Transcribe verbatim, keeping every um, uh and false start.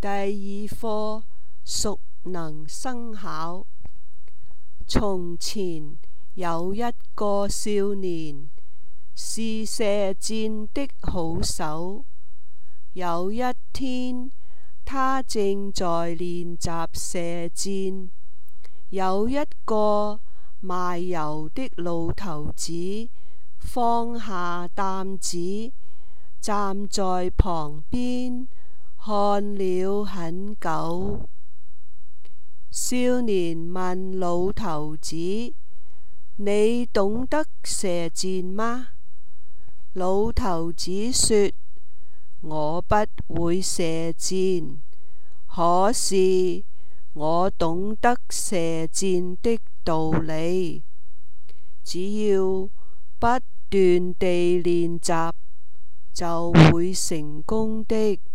第二課熟能生巧。從前有一個少年，是射箭的好手。有一天，他正在練習射箭，有一個賣油的老頭子放下擔子，站在旁邊看了很久。少年問老頭子：你懂得射箭嗎？老頭子說：我不會射箭，可是我懂得射箭的道理。只要不斷地練習，就會成功的。